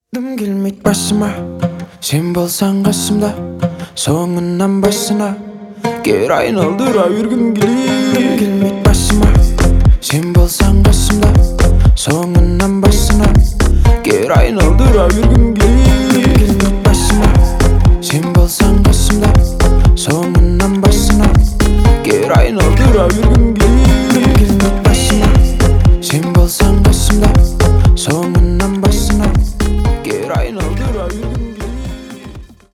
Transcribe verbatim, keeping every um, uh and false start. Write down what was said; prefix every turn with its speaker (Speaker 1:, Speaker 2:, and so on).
Speaker 1: Дым келмейді басыма, сен болсаң қасымда, соңынан басына кері айналдыра бергім келеді.